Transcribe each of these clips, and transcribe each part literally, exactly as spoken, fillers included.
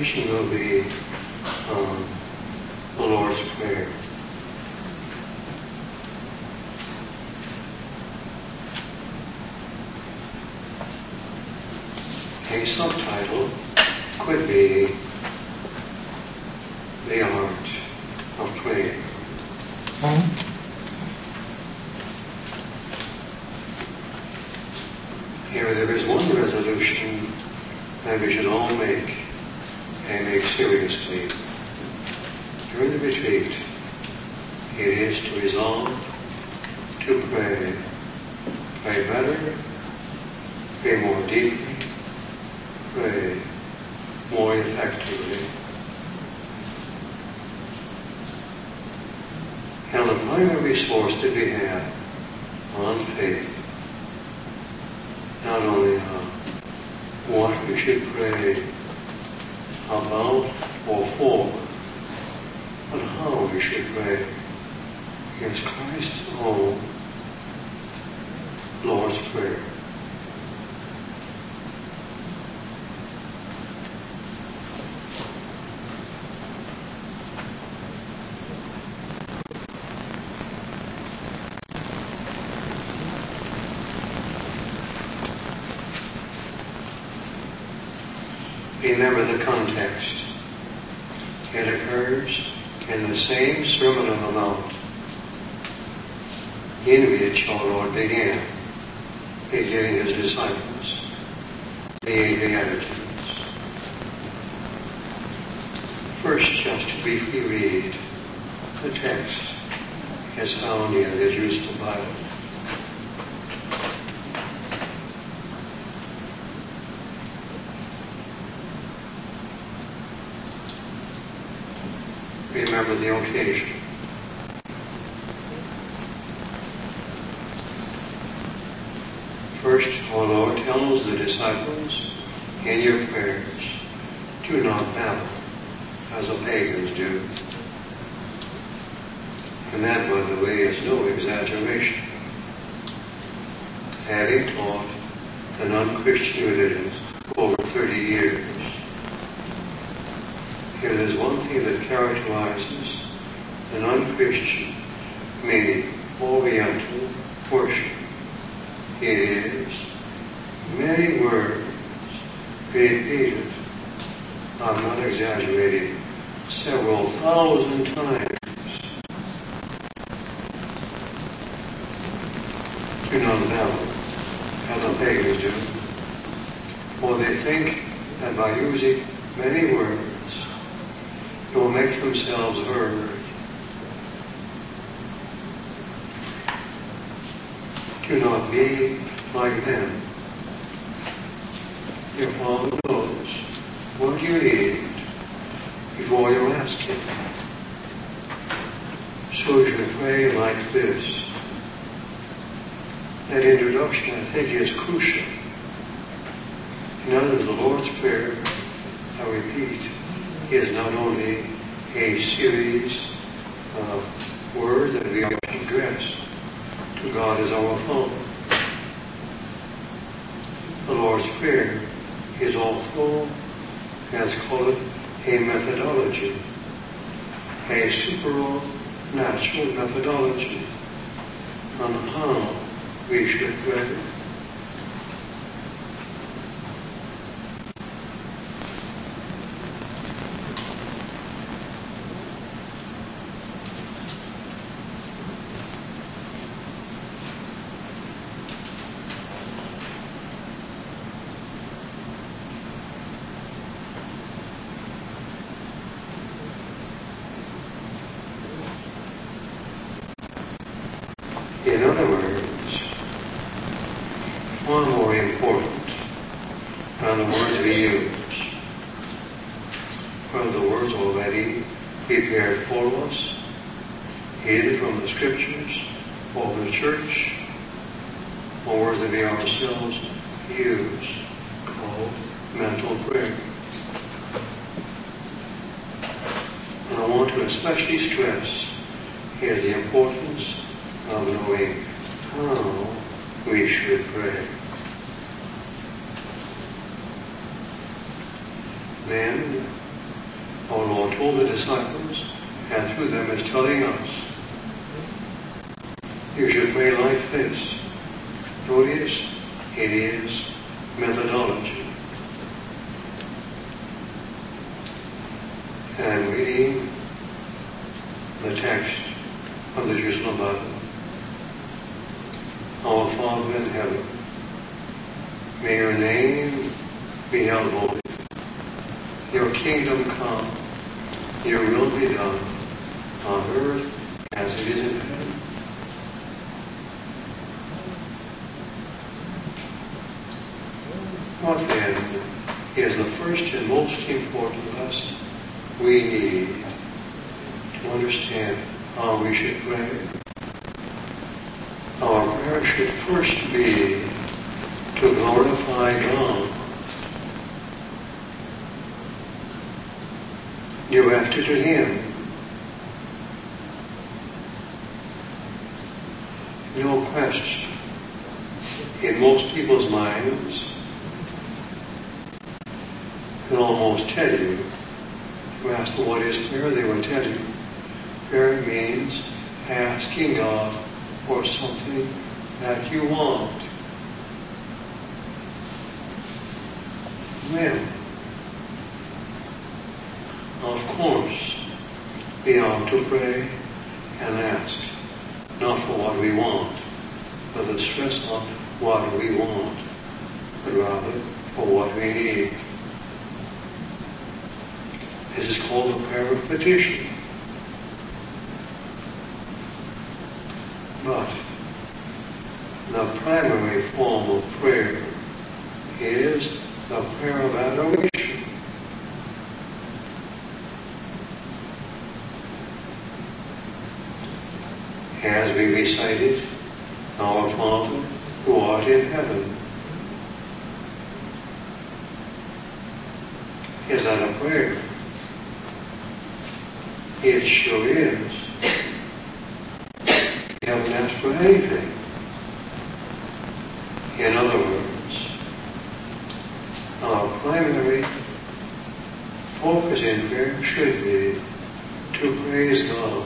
preaching of the, um, the Lord's Prayer. A subtitle could be The Art of Praying. Here there is one resolution that we should all make, and make seriously. During the retreat, it is to resolve to pray, pray better, pray more deeply, pray more effectively. And the primary resource that we have on faith, not only on what we should pray about or for, but how we should pray, is Christ's own Lord's Prayer. Remember the context. It occurs in the same Sermon on the Mount in which our Lord began by giving His disciples the eight Beatitudes. First, just to briefly read the text as found in the Jewish Bible. Remember the occasion. First, our Lord tells the disciples, in your prayers, do not babble, as the pagans do. And that, by the way, is no exaggeration. Having taught the non-Christian religions over thirty years, here there's one thing that characterizes the non-Christian, meaning Oriental worship. It is many words repeated, I'm not exaggerating, several thousand times. Do not babble, as the pagans do. For they think that by using many words, they will make themselves heard. Do not be like them. Your Father knows what you need before you ask Him. So you should pray like this. That introduction, I think, is crucial. In other words, the Lord's Prayer, I repeat, is not only a series of words that we are to address to God as our Father. The Lord's Prayer is also, let's call it, a methodology, a supernatural methodology on how we should pray. In other words, far more important than the words we use. Well, the words already prepared for us, either from the Scriptures or the Church, or words that we ourselves use, called mental prayer. And I want to especially stress here the importance of knowing how we should pray. Then, our Lord told the disciples, and through them is telling us, you should pray like this. Notice, it is methodology. And I'm reading the text of the Jerusalem Bible. Our Father in heaven, may your name be held holy. Your kingdom come, your will be done, on earth as it is in heaven. What then is the first and most important lesson we need to understand how we should pray? Our prayer should first be to glorify God. Direct it to Him. No question. In most people's minds, can almost tell you, if you ask them what is prayer, they will tell you. Prayer means asking God for something that you want. When? Of course, we ought to pray and ask, not for what we want, but the stress on what we want, but rather for what we need. This is called the prayer of petition. But the primary form of prayer is the prayer of adoration. As we recited, Our Father who art in heaven. Is that a prayer? It sure is. You haven't asked for anything. In other words, our primary focus in prayer should be to praise God.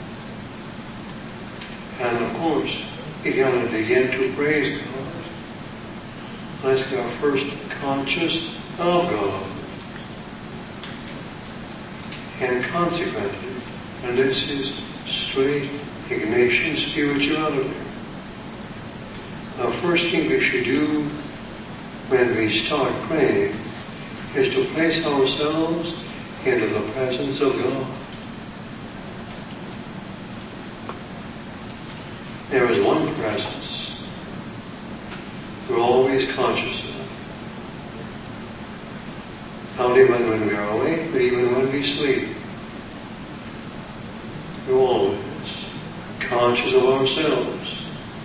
And of course, we cannot begin to praise God unless we are first conscious of God. And consequently, and this is straight Ignatian spirituality, the first thing we should do when we start praying is to place ourselves into the presence of God. There is one presence we're always conscious of. Not even when we are awake, but even when we sleep. We're always conscious of ourselves.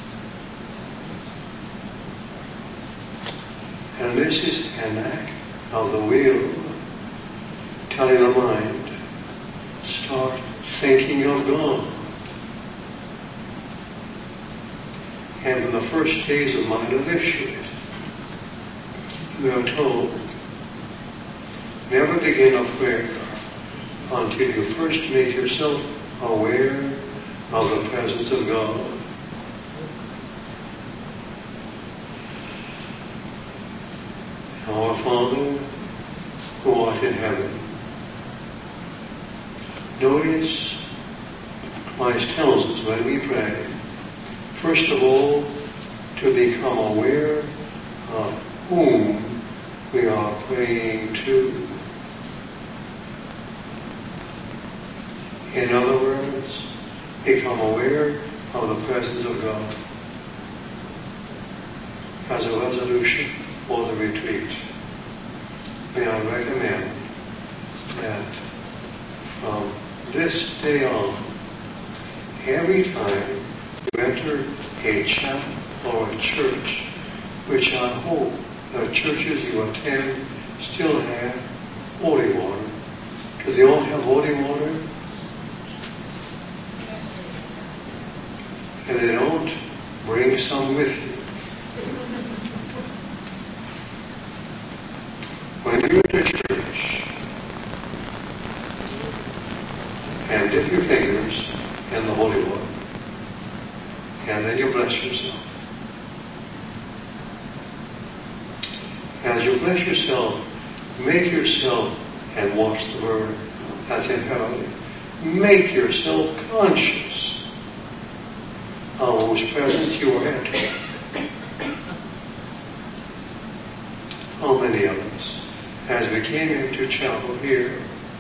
And this is an act of the will, telling the mind, start thinking of God. And in the first days of my novitiate, we are told, never begin a prayer until you first make yourself aware of the presence of God. Our Father, who art in heaven. Notice, Christ tells us when we pray, first of all, to become aware of whom we are praying to. In other words, become aware of the presence of God as a resolution for the retreat. May I recommend that from this day on, every time you enter a chapel or a church, which I hope the churches you attend still have holy water. Do they all have holy water? And they don't, bring some with you. When you enter church, you bless yourself. As you bless yourself, make yourself, and watch the word, that's imperative, make yourself conscious of whose presence you are entering. How many of us, as we came into chapel here,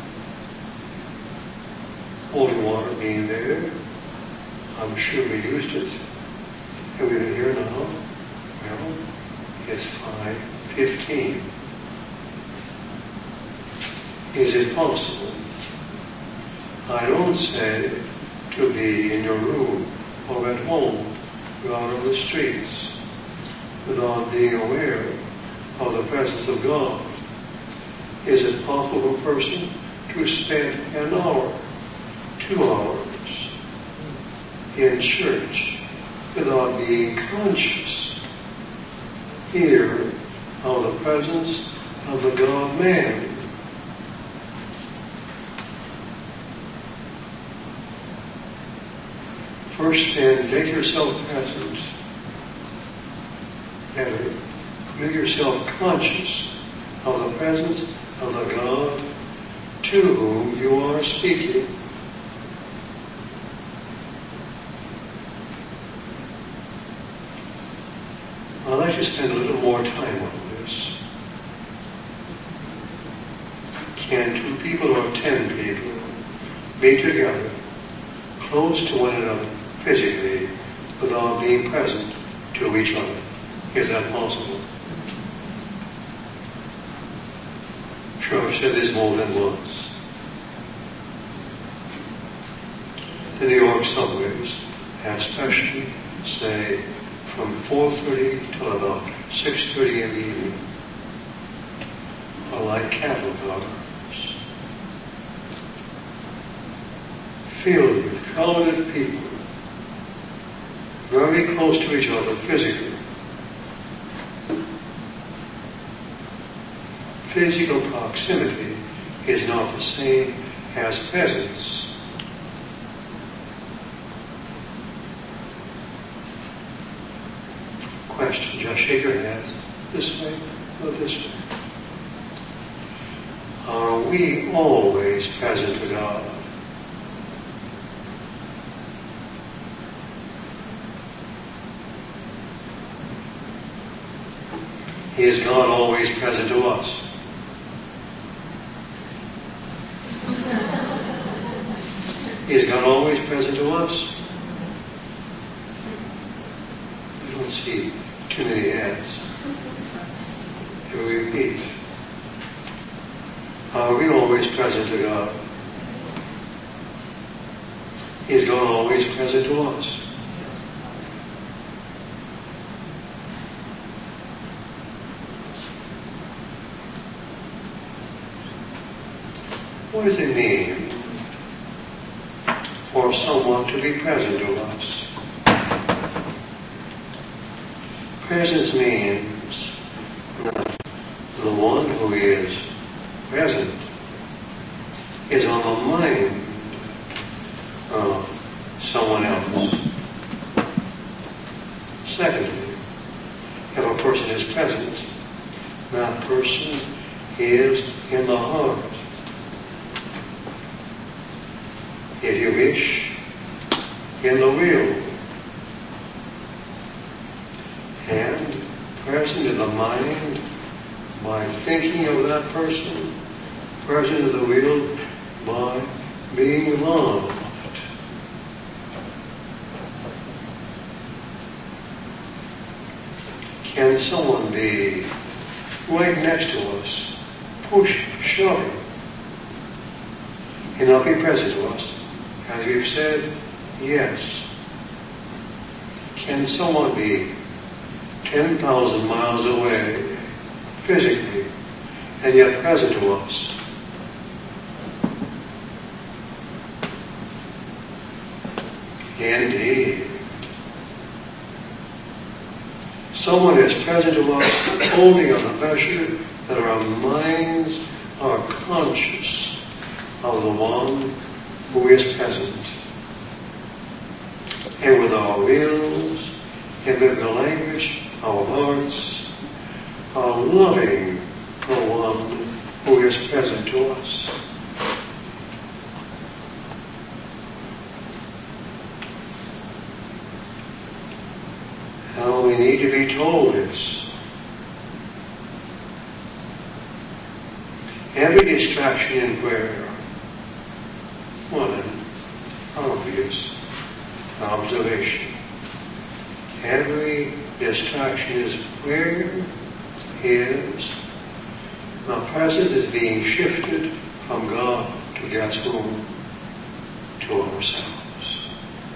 holy water being there, I'm sure we used it. Have we been here now? Well, it's five fifteen. Is it possible? I don't say to be in your room or at home, or out on the streets, without being aware of the presence of God. Is it possible for a person to spend an hour, two hours in church without being conscious here of the presence of the God-man? First, then, make yourself present. And make yourself conscious of the presence of the God to whom you are speaking. I'd like to spend a little more time on this. Can two people or ten people be together, close to one another physically, without being present to each other? Is that possible? Sure, I've said this more than once. The New York subways, especially, say, from four thirty till about six thirty in the evening, are like cattle cars, filled with crowded people, very close to each other physically. Physical proximity is not the same as presence. Question, just shake your hands this way or this way. Are we always present to God? Is God always present to us? Is God always present to us? I don't see too many hands. Here we repeat. Are we always present to God? Is God always present to us? What does it mean for someone to be present to us? Presence means that the one who is present is on the mind of someone else. Secondly, if a person is present, that person is in the heart. If you wish, in the will, and present in the mind by thinking of that person, present in the will by being loved. Can someone be right next to us, pushing, shoving, and not be present to us? As we've said, yes. Can someone be ten thousand miles away, physically, and yet present to us? Indeed. Someone is present to us only on the measure that our minds are conscious of the one who is present. And with our wills in biblical language, our hearts are loving the one who is present to us. How we need to be told this. Every distraction in prayer, one obvious observation. Every distraction is prayer is the presence is being shifted from God to God's home to ourselves.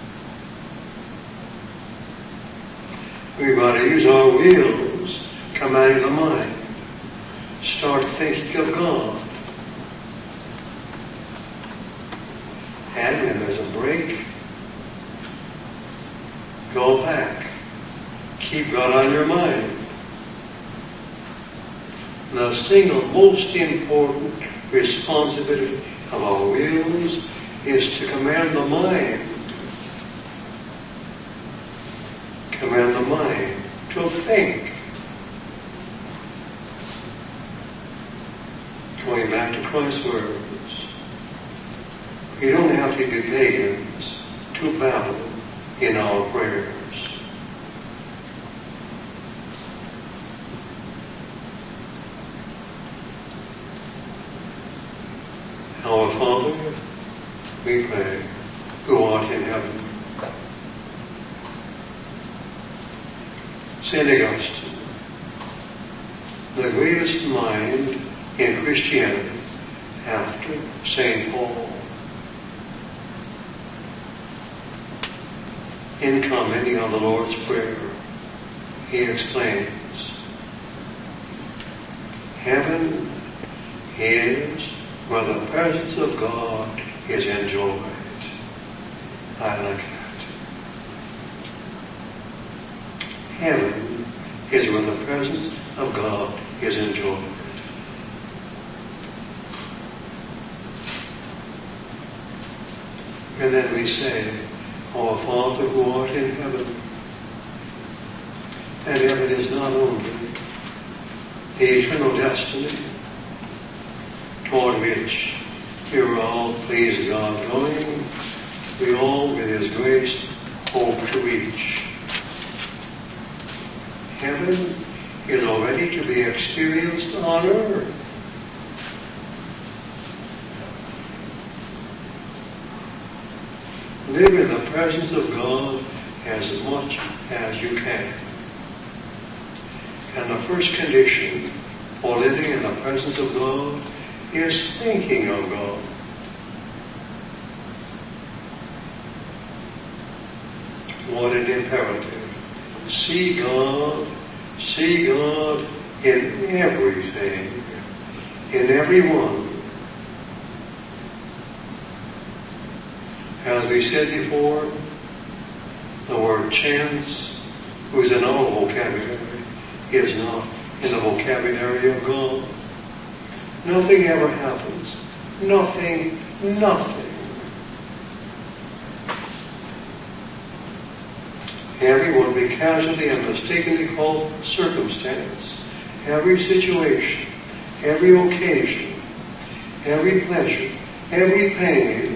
We've got to use our wills, commanding the mind. Start thinking of God. And when there's a break, go back. Keep God on your mind. The single most important responsibility of our wills is to command the mind. Command the mind to think. Going back to Christ's words, we don't have to be pagans to babble in our prayers. Our Father, we pray, who art in heaven. Saint Augustine, the greatest mind in Christianity after Saint Paul, in commenting on the Lord's Prayer, he explains, heaven is where the presence of God is enjoyed. I like that. Heaven is where the presence of God is enjoyed. And then we say, Our Father who art in heaven. And heaven is not only the eternal destiny toward which we are all, please God, going. We all, with His grace, hope to reach. Heaven is already to be experienced on earth. Live in the presence of God as much as you can. And the first condition for living in the presence of God is thinking of God. What an imperative. See God, see God in everything, in everyone. As we said before, the word chance, who's in our vocabulary, is not in the vocabulary of God. Nothing ever happens. Nothing, nothing. Everyone be casually and mistakenly called circumstance. Every situation, every occasion, every pleasure, every pain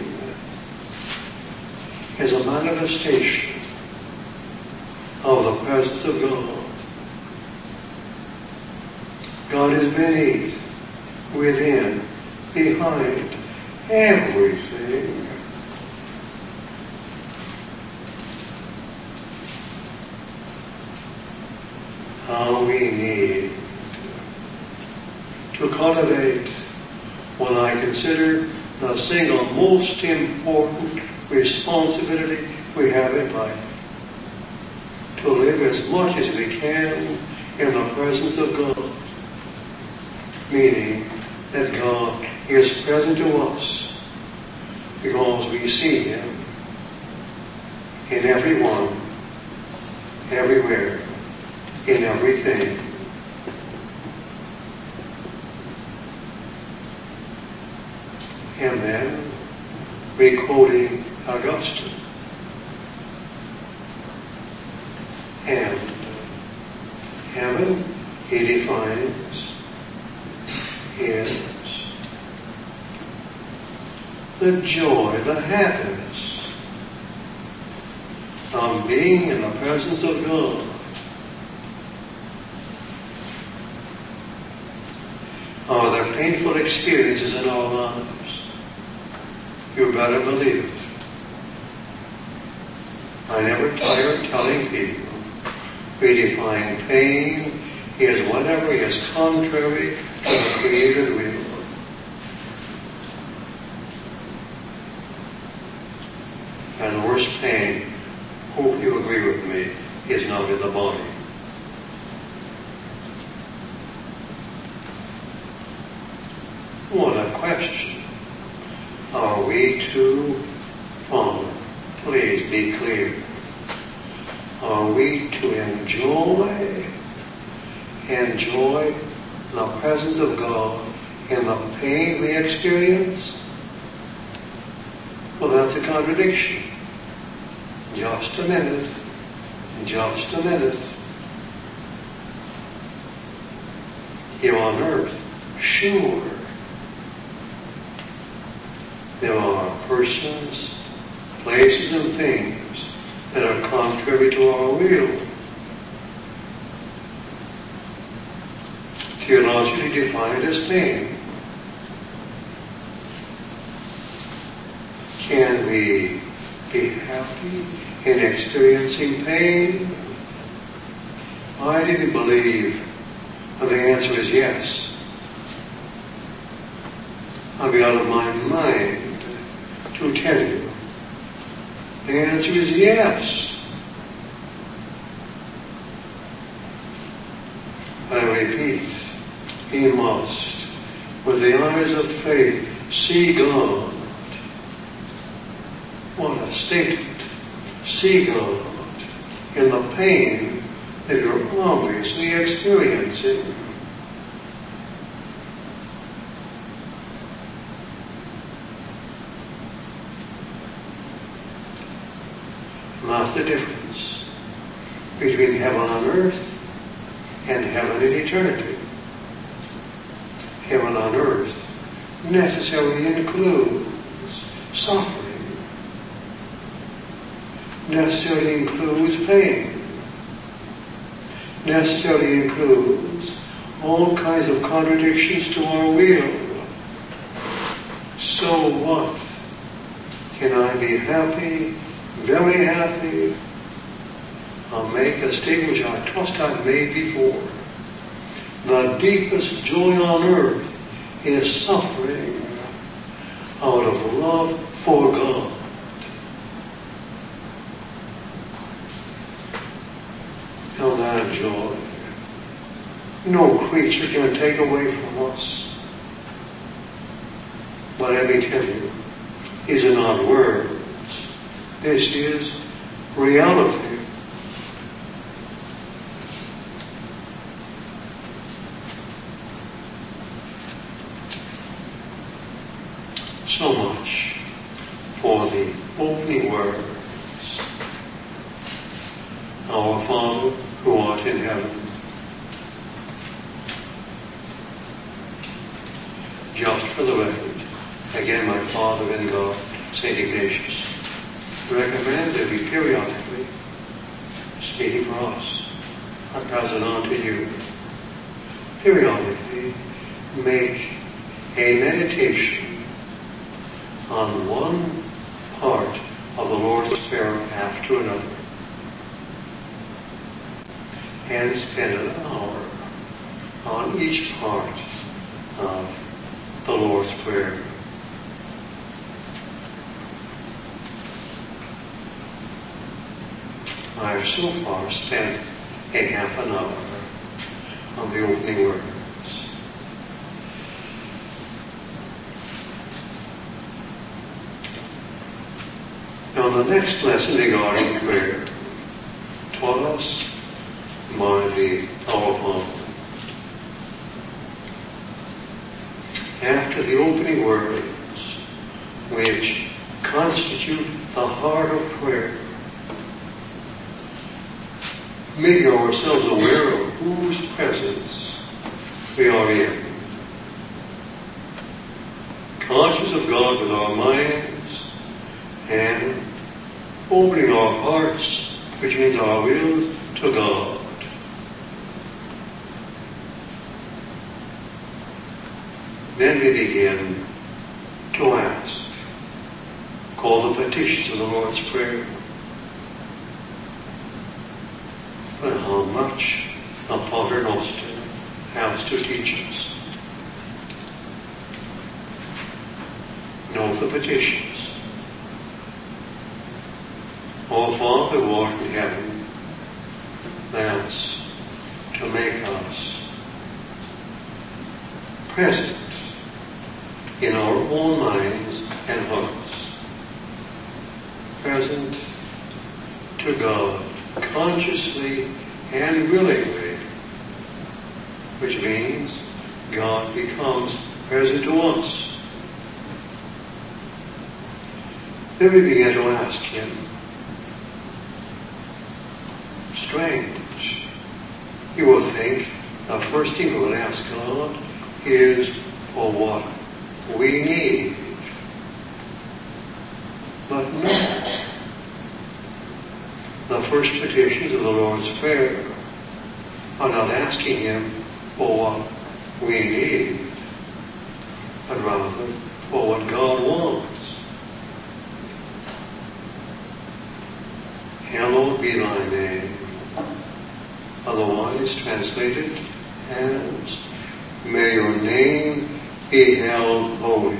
is a manifestation of the presence of God. God is beneath, within, behind, everything. How we need to cultivate what I consider the single most important responsibility we have in life. To live as much as we can in the presence of God. Meaning that God is present to us because we see Him in everyone, everywhere, in everything. And then, re-quoting Augustine, And heaven, he defines, is the joy, the happiness of being in the presence of God. Are there painful experiences in our lives? You better believe it. I never tire of telling people, we define pain as whatever is contrary to the created will. And the worst pain, hope you agree with me, is not in the body. What a question. Are we too fond? Please be clear. Are we to enjoy, enjoy the presence of God in the pain we experience? Well, that's a contradiction. Just a minute. Just a minute. Here on earth, sure, there are persons, places, and things that are contrary to our will. Theologically defined as pain. Can we be happy in experiencing pain? I didn't believe. And the answer is yes. I'll be out of my mind to tell you. The answer is yes. I repeat, he must, with the eyes of faith, see God. What a statement. See God in the pain that you're obviously experiencing. That's the difference between heaven on earth and heaven in eternity. Heaven on earth necessarily includes suffering. Necessarily includes pain. Necessarily includes all kinds of contradictions to our will. So what? Can I be happy, very happy? I'll make a statement which I trust I've made before. The deepest joy on earth is suffering out of love for God. Now that joy, no creature can take away from us. But let me tell you, these are not words. This is reality. So much for the opening words. Our Father, who art in heaven. Just for the record, again, my Father in God, Saint Ignatius, recommend that we periodically, speaking for us, I pass it on to you, periodically make a meditation on one part of the Lord's Prayer after another, and spend an hour on each part of the Lord's Prayer. I have so far spent a half an hour on the opening words. Now the next lesson regarding prayer taught us by the our Father. After the opening words, which constitute the heart of prayer, make ourselves aware of whose presence we are in. Conscious of God with our minds and opening our hearts, which means our will, to God. Then we begin to ask, call the petitions of the Lord's Prayer. But how much a Pater Noster has to teach us. Know the petitions. O Father who art in heaven, that's to make us present in our own minds and hearts. Present to God, consciously and willingly, which means God becomes present to us. Then we begin to ask Him. Strange. You will think the first thing we will ask God is for what we need. But no. The first petitions of the Lord's Prayer are not asking Him for what we need, but rather for what God wants. Hallowed be thy name, otherwise translated as, may your name be held holy.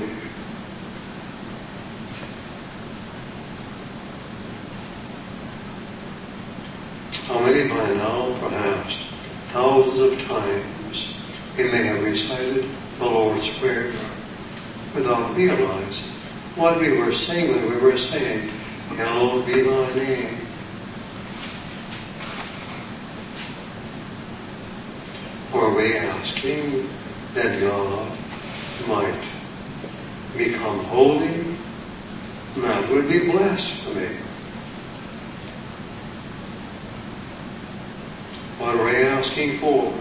How many by now, perhaps, thousands of times, we may have recited the Lord's Prayer without realizing what we were saying when we were saying, hallowed be thy name. Were we asking that God might become holy? That would be blasphemy. What are we asking for?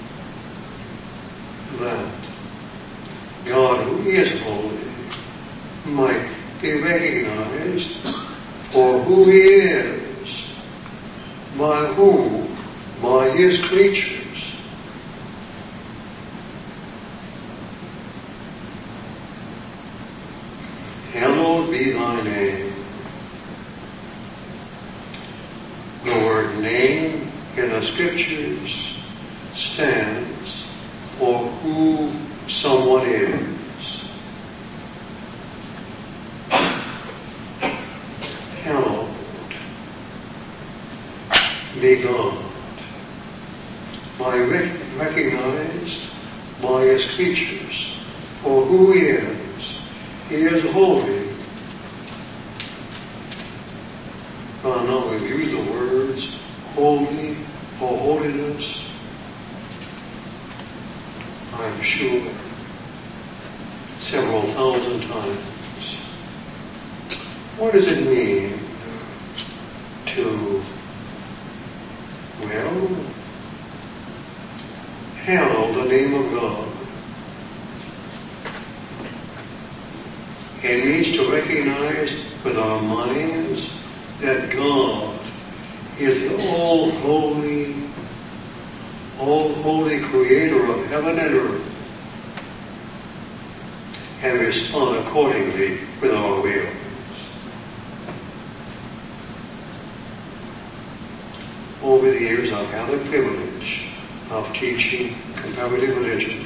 That God, who is holy, might be recognized for who He is. By whom? By His creatures. Hallowed be thy name. The word name in the Scriptures stands for who someone is. Hallowed be God. By rec- recognized by His creatures for who He is. He is holy. I know we've used the words holy or holiness, I'm sure, several thousand times. What does it mean to, well, hallow the name of God? It means to recognize with our minds that God is the all-holy, all-holy creator of heaven and earth, and respond accordingly with our wills. Over the years, I've had the privilege of teaching comparative religion,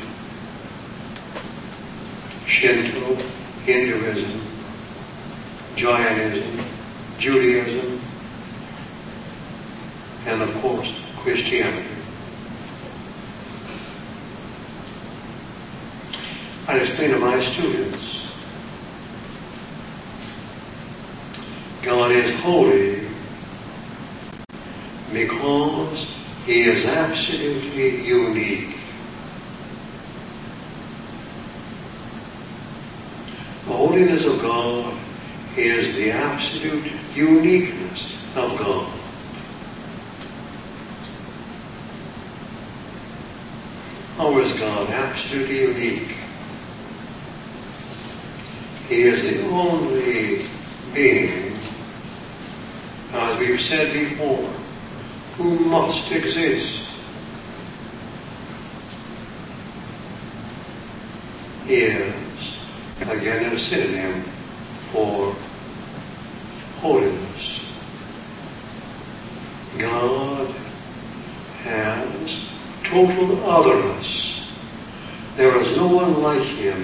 Shinto, Hinduism, Jainism, Judaism, and of course, Christianity. I explain to my students, God is holy because He is absolutely unique. The holiness of God is the absolute uniqueness of God. How is God absolutely unique? He is the only being, as we've said before, who must exist. He is, again, a synonym for holiness. God has total otherness. There is no one like Him.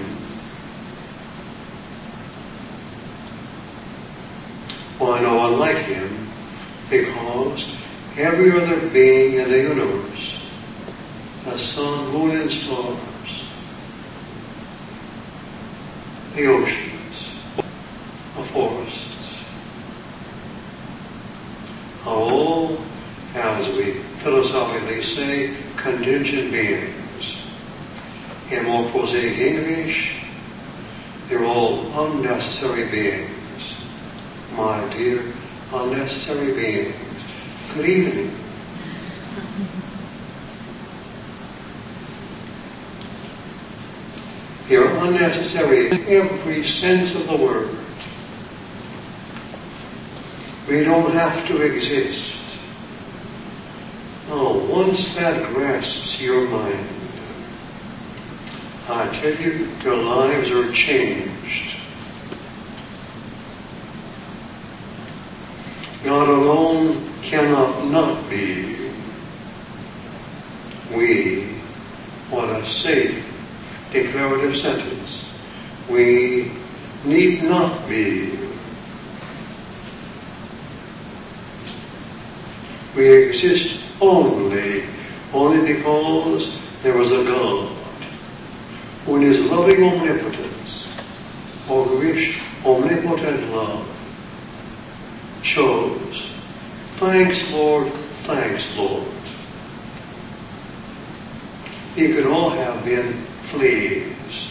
Why no one like Him? Because every other being in the universe, the sun, moon, and stars, the oceans, the forests, are all, as we philosophically say, contingent beings. In more prosaic English, they're all unnecessary beings. My dear, unnecessary beings. Good evening. They're unnecessary in every sense of the word. We don't have to exist. Oh, once that grasps your mind, I tell you, your lives are changed. God alone cannot not be. We, what a safe declarative sentence. We need not be. We exist only, only because there was a God who in His loving omnipotence, or rich omnipotent love, chose, thanks Lord, thanks Lord. He could all have been fleas,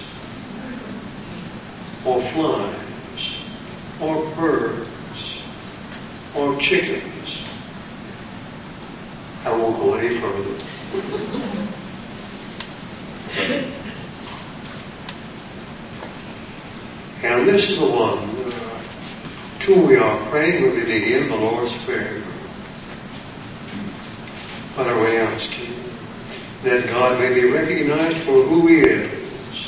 or flies, or birds, or chickens. I won't go any further. And this is the one uh, to whom we are praying when we begin the Lord's Prayer. But are we asking that God may be recognized for who He is?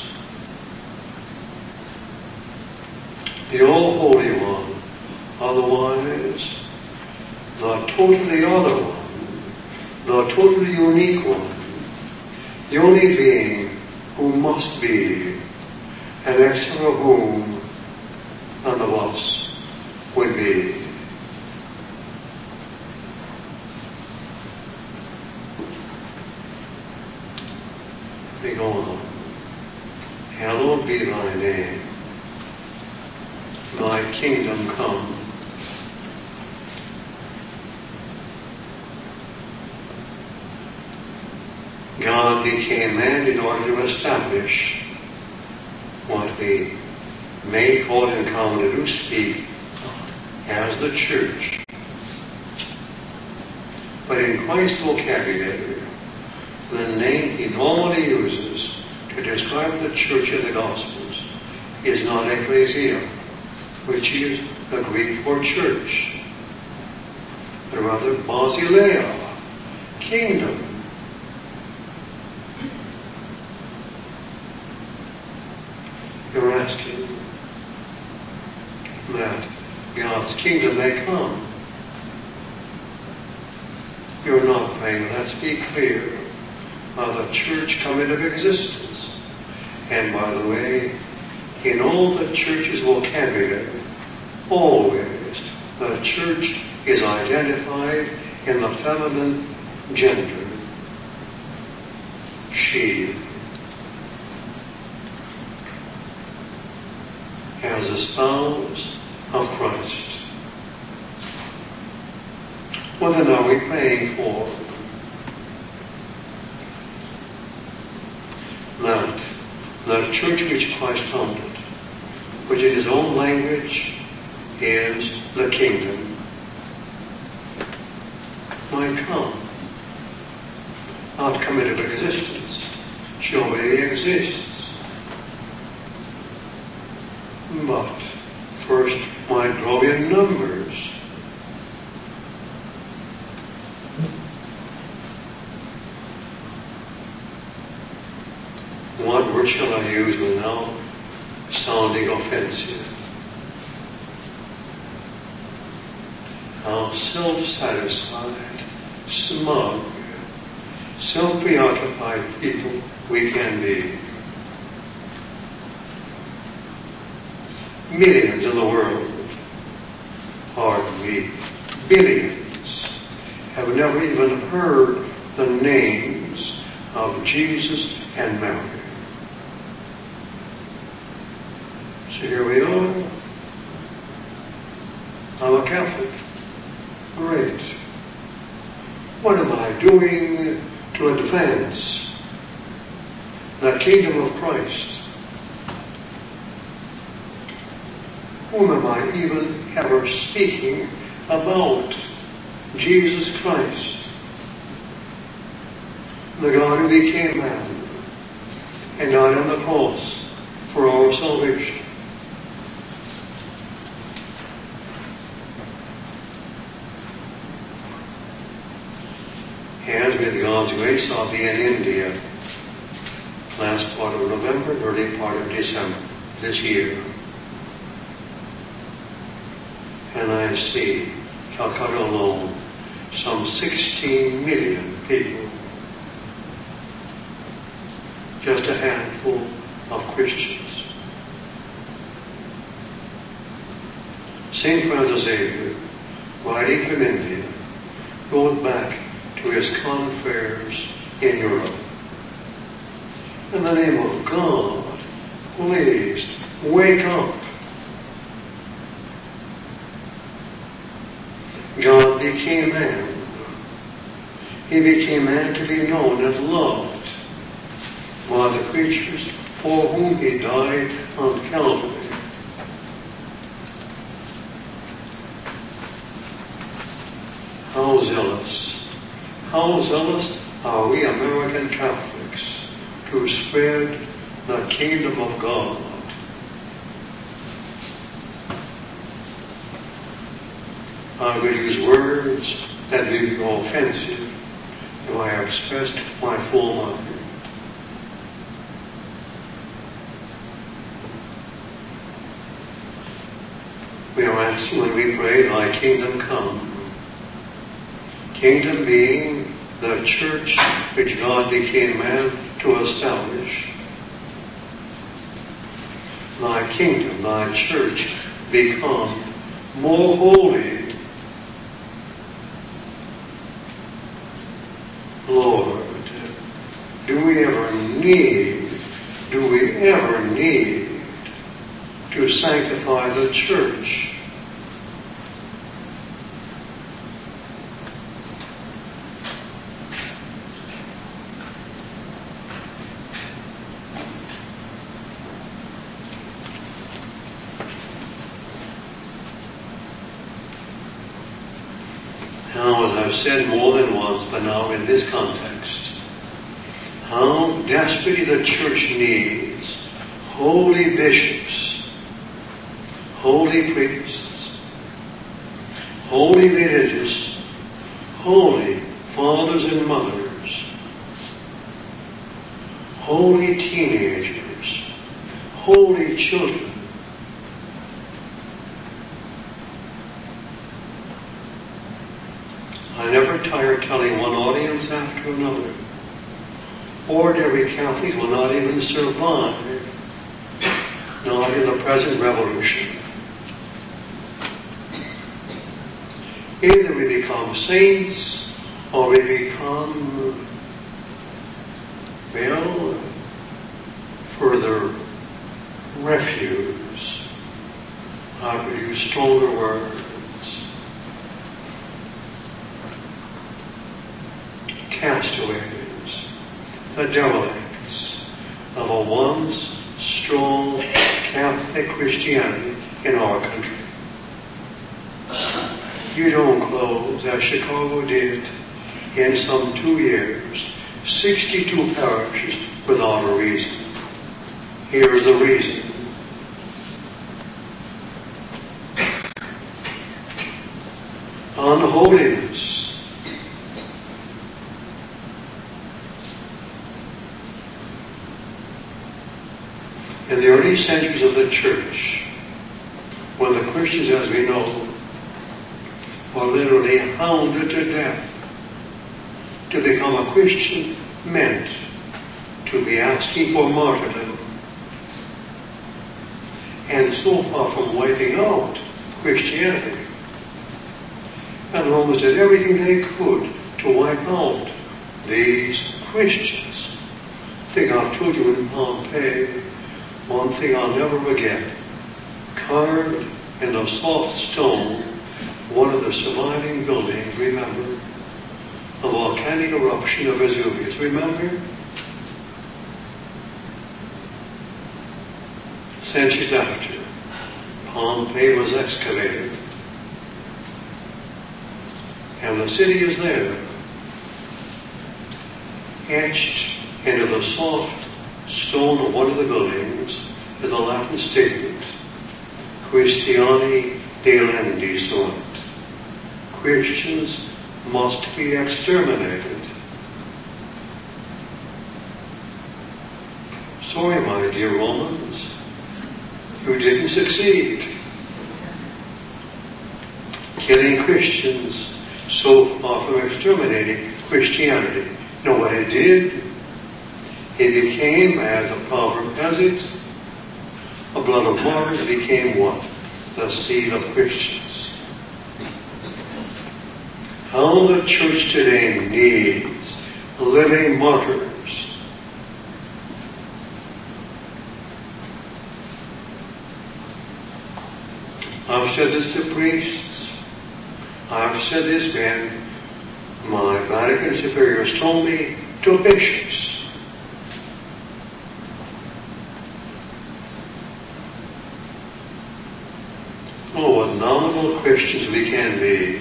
The All-Holy One, otherwise the totally other one, the totally unique one, the only being who must be, and extra of whom none of us would be. We go on. Hallowed be Thy name. Thy kingdom come. God became man in order to establish what we may call in common to speak as the church. But in Christ's vocabulary, the name He normally uses to describe the church in the Gospels is not ecclesia, which is the Greek for church, but rather basileia, kingdom. You're asking that God's kingdom may come. You're not praying, let's be clear, by the church come into existence. And by the way, in all the church's vocabulary, always the church is identified in the feminine gender. She. As the spouse of Christ. What then are we praying for? That the church which Christ founded, which in His own language is the kingdom, might come, not come into existence, joy exists. But first might grow in numbers. What word shall I use without sounding offensive? How self-satisfied, smug, self-preoccupied people we can be. Millions in the world, pardon me, billions, have never even heard the names of Jesus and Mary. So here we are. I'm a Catholic. Great. What am I doing to advance the kingdom of Christ? Whom am I even ever speaking about? Jesus Christ, the God who became man and died on the cross for our salvation. And with God's grace, I'll be in India last part of November, early part of December this year. And I see Calcutta alone, some sixteen million people. Just a handful of Christians. Saint Francis Xavier, writing from India, wrote back to his confreres in Europe. In the name of God, please wake up. God became man. He became man to be known and loved by the creatures for whom he died on Calvary. How zealous, how zealous are we American Catholics to spread the kingdom of God. I will use words that may be offensive if I have expressed my full mind. We are asking when we pray, thy kingdom come. Kingdom being the church which God became man to establish. Thy kingdom, thy church become more holy. Lord, do we ever need, do we ever need to sanctify the church? Now, as I've said more than once, but now in this context, how desperately the church needs holy bishops, holy priests, holy religious, holy fathers and mothers, holy teenagers, holy children. I never tire telling one audience after another. Ordinary Catholics will not even survive, not in the present revolution. Either we become saints or we become, well, further refuse. I would use stronger words. Castaways, the derelicts of a once strong Catholic Christianity in our country. You don't close, as Chicago did, in some two years, sixty-two parishes without a reason. Here is the reason. Unholiness. In the early centuries of the church, when the Christians, as we know, were literally hounded to death, to become a Christian meant to be asking for martyrdom. And so far from wiping out Christianity, and Romans did everything they could to wipe out these Christians. I think I've told you in Pompeii, one thing I'll never forget. Carved in a soft stone, one of the surviving buildings, remember, the volcanic eruption of Vesuvius, remember? Centuries after, Pompeii was excavated. And the city is there, etched into the soft stone of one of the buildings is a Latin statement, Christiani delendi sunt. Christians must be exterminated. Sorry, my dear Romans, you didn't succeed. Killing Christians so far from exterminating Christianity. You know what it did? It became, as the proverb has it, a blood of martyrs became what? The seed of Christians. How the church today needs living martyrs. I've said this to priests. I've said this when my Vatican superiors told me to bishops. Oh, what nominal Christians we can be.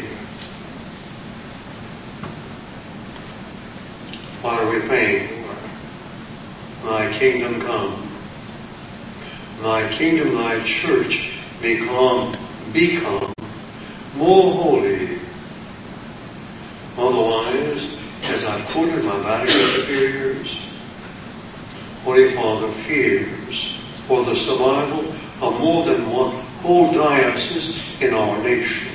What are we praying for? Thy kingdom come. Thy kingdom, thy church become, become more holy. Otherwise, as I've quoted my Vatican superiors, Holy Father fears for the survival of more than one whole diocese in our nation,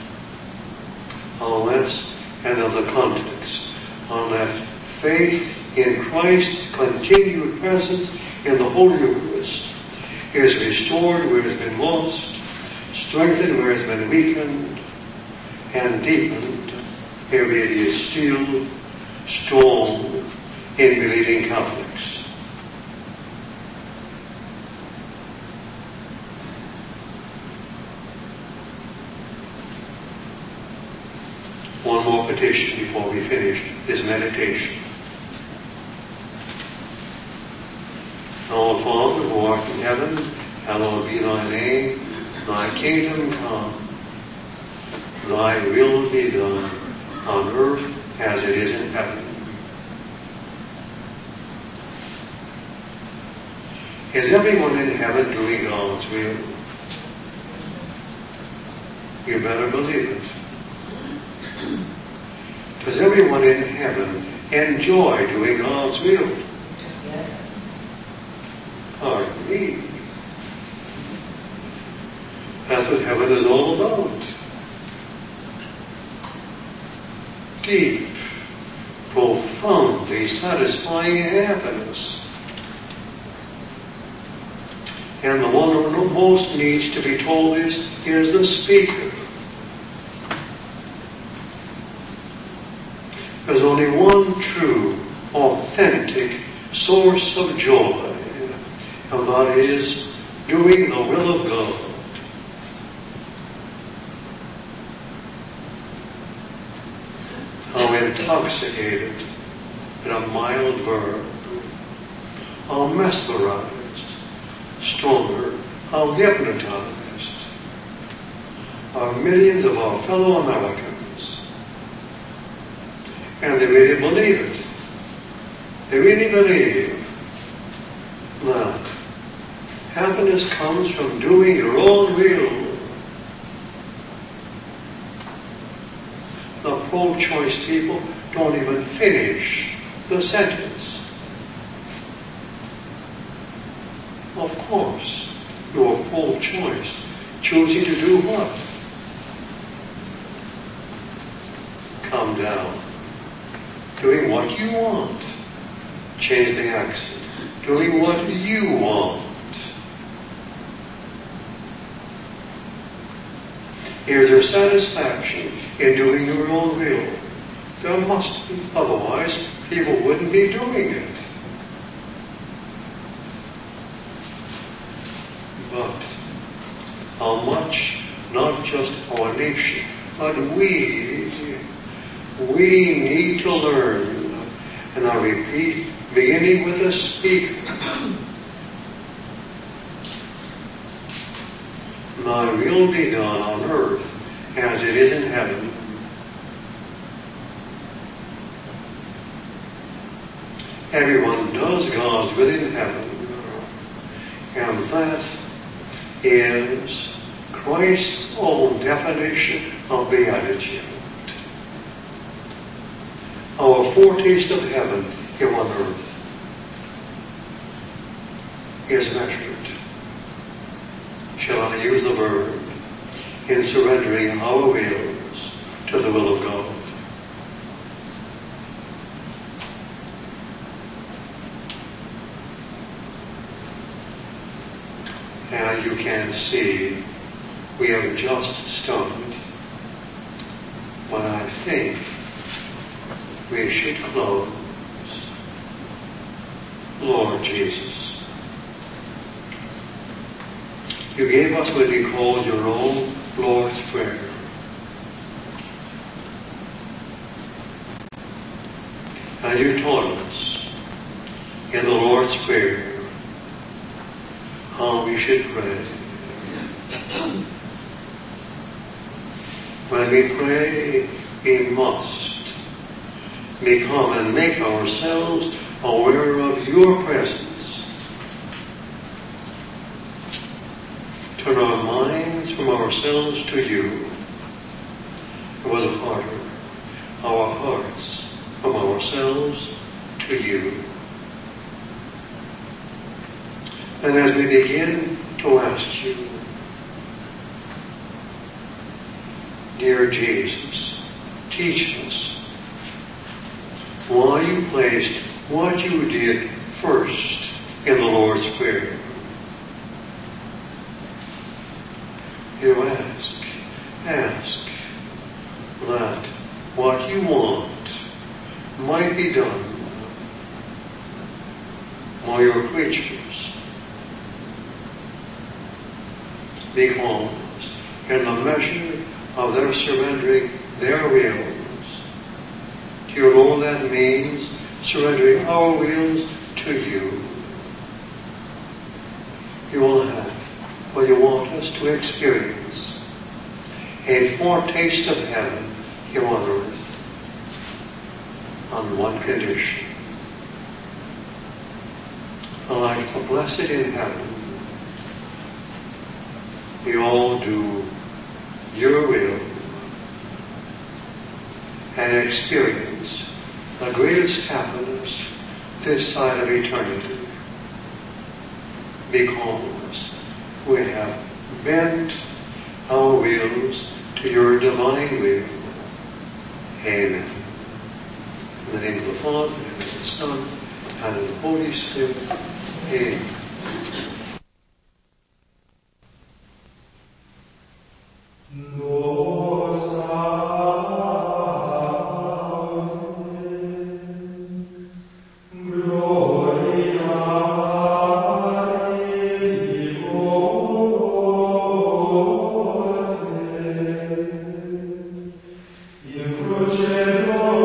unless, and of the context, unless faith in Christ's continued presence in the Holy Eucharist is restored where it has been lost, strengthened where it has been weakened, and deepened where it is still strong in believing Catholics. One more petition before we finish this meditation. Our Father, who art in heaven, hallowed be thy name. Thy kingdom come. Thy will be done on earth as it is in heaven. Is everyone in heaven doing God's will? You better believe it. Does everyone in heaven enjoy doing God's will? Yes. Pardon me. That's what heaven is all about. Deep, profoundly satisfying happiness. And the one who most needs to be told this is the speaker. There's only one true, authentic source of joy, and that is doing the will of God. How intoxicated in a mild verb, how mesmerized, stronger, how hypnotized are millions of our fellow Americans. And they really believe it. They really believe that happiness comes from doing your own will. The pro-choice people don't even finish the sentence. Of course, you're pro-choice, choosing to do what? Come down. Doing what you want. Change the accent. Doing what you want. Is there satisfaction in doing your own will? There must be, otherwise people wouldn't be doing it. But how much, not just our nation, but we, we need to learn, and I repeat, beginning with the speaker, thy will be done on earth as it is in heaven. Everyone does God's will in heaven, and that is Christ's own definition of beatitude. Our foretaste of heaven here on earth is measured, shall I use the word, in surrendering our wills to the will of God. As you can see, we have just started, but I think we should close. Lord Jesus, you gave us what we call your own Lord's Prayer. And you taught us in the Lord's Prayer how we should pray. When we pray, we must become and make ourselves aware of your presence. Turn our minds from ourselves to you. It was harder. Our hearts from ourselves to you. And as we begin to ask you, dear Jesus, teach us why you placed what you did first in the Lord's Prayer. You ask, ask that what you want might be done by your creatures. Because in the measure of their surrendering their wills to your Lord, that means surrendering our wills to you. You will have what you want us to experience, a foretaste of heaven here on earth, on one condition. Like the blessed in heaven, we all do your will and experience the greatest happiness this side of eternity, because we have bent our wills to your divine will. Amen. In the name of the Father, and of the Son, and of the Holy Spirit. Amen. Croce